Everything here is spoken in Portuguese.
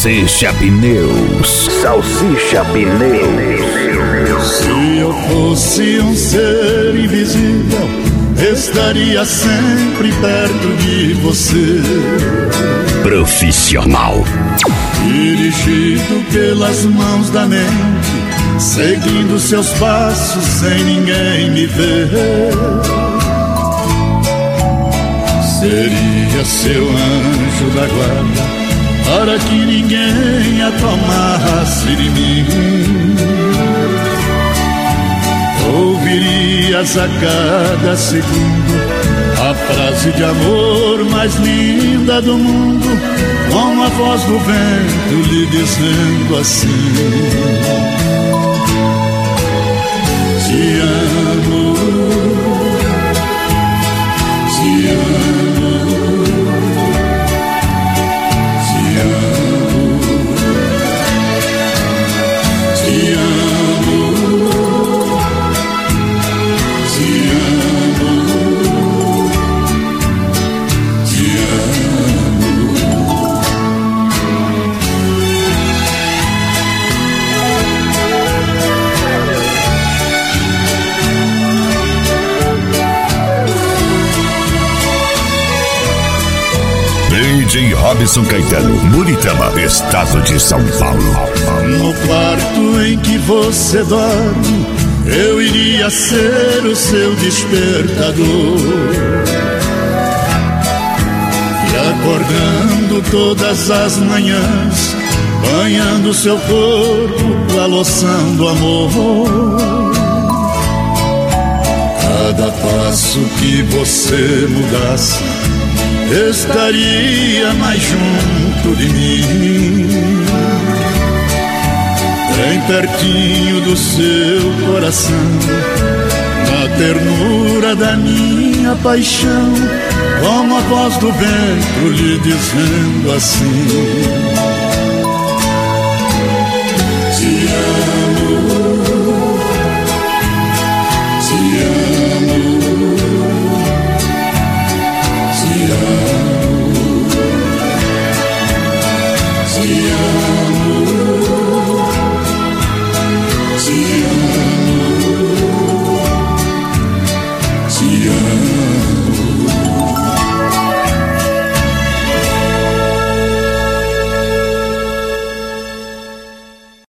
Salsicha Pneus. Salsicha Pneus. Se eu fosse um ser invisível, estaria sempre perto de você. Profissional. Dirigido pelas mãos da mente, seguindo seus passos sem ninguém me ver. Seria seu anjo da guarda, para que ninguém a tomasse de mim. Ouvirias a cada segundo a frase de amor mais linda do mundo, com a voz do vento lhe dizendo assim: te amo, te amo, te amo, te amo, te amo, te amo. DJ Robson Caetano, Muritama, estado de São Paulo. No quarto em que você dorme, eu iria ser o seu despertador, e acordando todas as manhãs, banhando seu corpo com a loção do amor. Cada passo que você mudasse, estaria mais junto de mim, bem pertinho do seu coração, na ternura da minha paixão, como a voz do vento lhe dizendo assim: